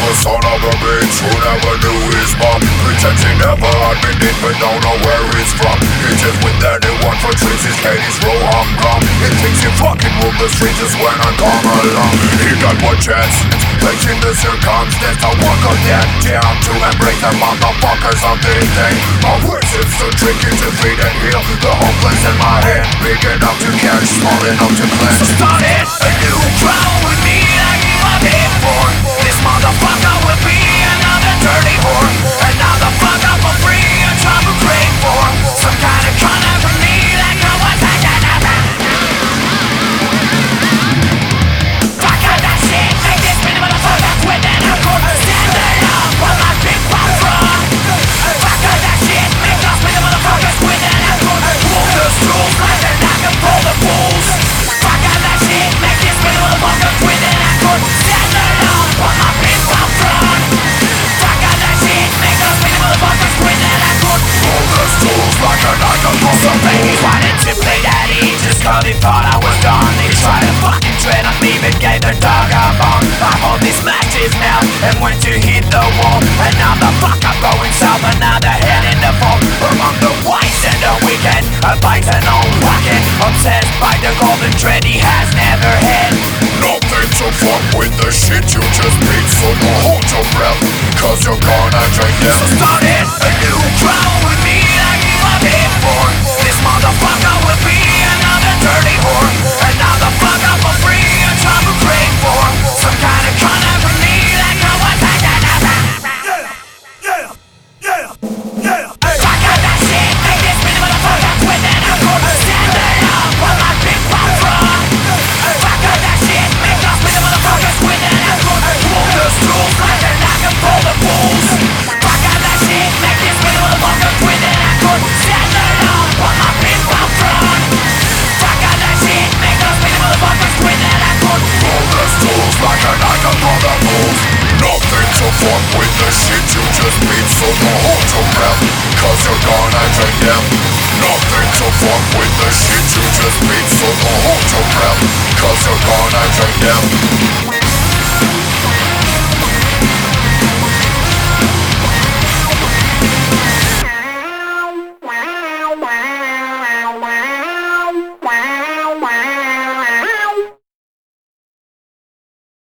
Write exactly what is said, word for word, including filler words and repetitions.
a son of a bitch who never knew his mom. Pretends he never admit it but don't know where he's from. He just with anyone for treats, his Katie's real humdrum. He thinks he fucking ruled the streets just when I come along. He got one chance, facing the circumstance to walk on that down, to embrace the motherfuckers of this day. My words is to drink it, to feed and heal the hopeless in my hand, big enough to catch, small enough to cleanse. So start it a new trial with me like you are here for. This motherfucker will be another dirty whore, another fucker for free, a trouble crave for some kind of corner for me like no one's like that. Fuck out that shit, make this many motherfuckers with an alcohol. Stand it up while my big pop from. Fuck out that shit, make us many motherfuckers with an alcohol. Pull the stools like they're not gonna pull the fools. Fuck out that shit, make this many motherfuckers with an alcohol. Stand it up while my big pop from. Fuck out that shit, make us many motherfuckers with an alcohol. Pull the stools like they're not gonna pull. Some ladies wanted to play daddy just cause they thought I was gone. They tried to fucking tread on me but gave their dog a bone. I hold these matches now and went to hit the wall. And now the fuck I'm going south, another head in the fall. Among the wise and the wicked, a bison on rocket, obsessed by the golden thread he has never had. Nothing to fuck with the shit you just made, so don't hold your breath, cause you're gonna drink them. So start it a new trial with me like you are here for. This motherfucker will be another dirty whore, another fucker for free, a trouble crave for some kind of corner for me like no one's like that. Yeah, yeah, yeah, yeah. Fuck out that shit, make this many motherfuckers with an alcohol. Stand it up while my big pop from. Fuck out that shit, make us many motherfuckers with an alcohol. Pull the stools like they're not gonna pull the fools. Fuck out that shit, make this many motherfuckers with an alcohol. Stand it up while my big pop from. Fuck out that shit, make us many motherfuckers with an alcohol. Pull the stools like they're not gonna pull the fools. Nothing to fuck with the shit you just made, so don't hold your breath, cause you're gonna drink them. Nothing to fuck with the shit you just made, so don't hold your breath, cause you're gonna drink them.